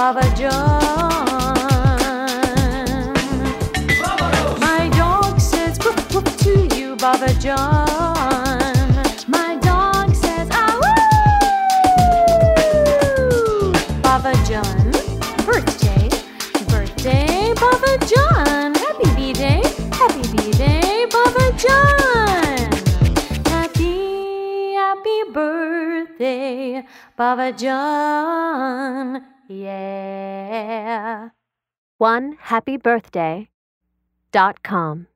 Baba John. My dog says woof woof to you, Baba John. My dog says ah woo. Baba John, birthday, birthday, Baba John. Happy B-Day, Baba John. Happy birthday, Baba John. Yeah. OneHappyBirthday.com